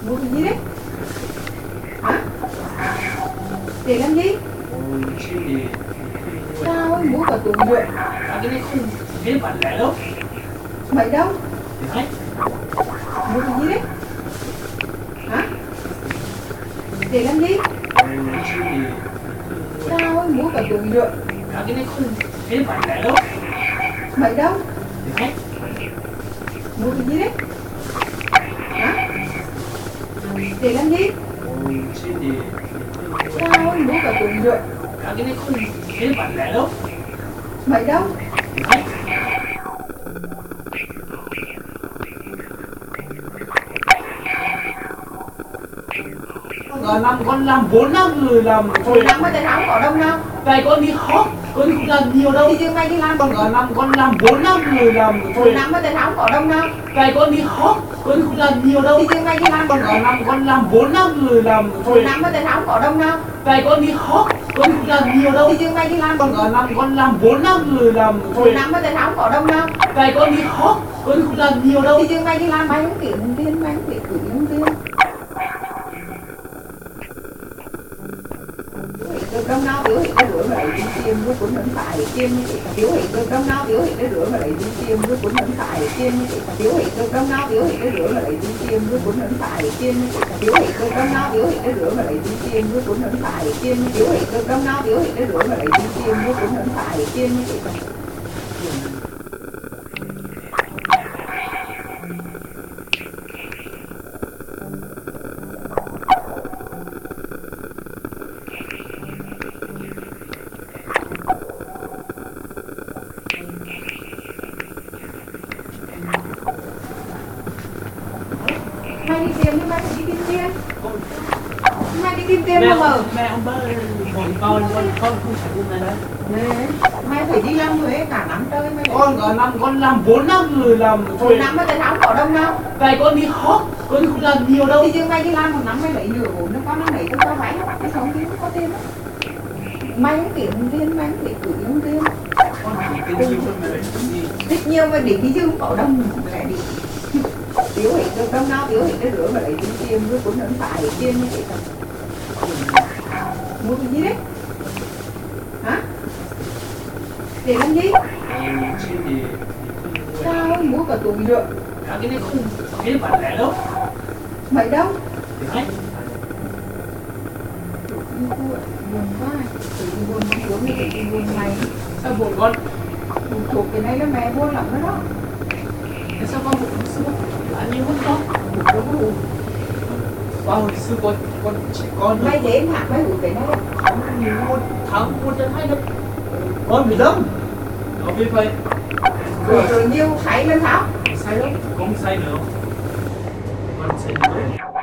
Mua cái gì đấy? Hả? Để làm gì? Ôi, chứ gì? Sao ấy, mua cả túi được. Cái này không biết bản lẻ đâu. Mày đâu? Thì thấy. Mua cái gì đấy? Hả? Để làm gì? Ôi, chứ gì? Sao ấy, mua cả túi được. Cái này không biết bản lẻ đâu. Mày đâu? Thì thấy. Mua cái gì đấy? Hả? Để làm gì? Ôi, chứ gì? Sao ấy, mua cả túi được. Cái này không biết bản lẻ đâu. Mày đâu? Thì thấy. Con làm 4 năm rồi làm Hồi năm mới tới tháng có đông đâu. Này con đi hot, con không làm nhiều đâu. Thì chứ mày đi làm. Con làm 4 năm rồi làm Hồi năm mới tới tháng có đông đâu. Này con đi hot, con không làm nhiều đâu. Thì chứ mày đi làm. Con làm 4 năm rồi làm Hồi năm mới tới tháng có đông đâu. Này con đi hot, con không làm nhiều đâu. Thì chứ mày đi làm. Con làm 4 năm rồi làm Hồi năm mới tới tháng có đông đâu. Này con đi hot, con không làm nhiều đâu. Thì chứ mày đi làm, mày không kiếm tiền, mày không biết gửi những tiền. Được đông nào biểu hiện cái rửa mà lại đi tiêm với cũng vẫn phải tiêm như chị biểu hiện được đông nào biểu hiện cái rửa mà lại đi tiêm với cũng vẫn phải tiêm như chị biểu hiện được đông nào biểu hiện cái rửa mà lại đi tiêm với cũng vẫn phải tiêm như chị biểu hiện được đông nào biểu hiện cái rửa mà lại đi tiêm với cũng vẫn phải tiêm biểu hiện được đông nào biểu hiện cái rửa mà lại đi tiêm với cũng vẫn phải tiêm như chị. Mày đi tìm nhưng mày phải đi tìm tiền. Mày đi tìm tiền mà mở. Mẹ ông bơ bọn con không phải cùng này đấy. Nè, mày phải đi làm Huế cả năm trời mày. Con làm 4 năm rồi làm Hồi năm mới tới tháng có đông đâu. Này con đi hot, con không làm nhiều đâu. Thì chứ mày đi làm một năm mày lấy nửa vốn nó có năm lấy tôi cho vay cái sống tiền có tiền đó. Mày không kiếm tiền, mày không biết gửi những tiền. Con chỉ tính nhiều hơn mà đấy. Thích nhiều mà để đi chứ không có đông lại đi. Biểu hiện được đông nào biểu hiện cái rửa mà lấy tiền với cũng vẫn phải tiền như vậy thôi. Mua cái gì đấy? Hả? Để làm gì? Ôi, chứ gì? Sao ấy, mua cả túi được. Cái này không biết bản lẻ đâu. Mày đâu? Thì thấy. Buồn quá. Tự nhiên buồn không xuống thì tự nhiên buồn mày. Sao buồn con? Buồn thuộc cái này là mẹ buồn lắm đó đó. Tại sao con buồn xưa? Là nhiều hơn con. Buồn đâu có buồn. Hồi xưa con chỉ con Mày đến hạt mày buồn cái này. không nhiều một tháng 120 đâu. Con bị lâm. Nó biết vậy. Rồi nhiều thấy lên tháo. Sai đâu? Không sai nữa. Con sai nữa.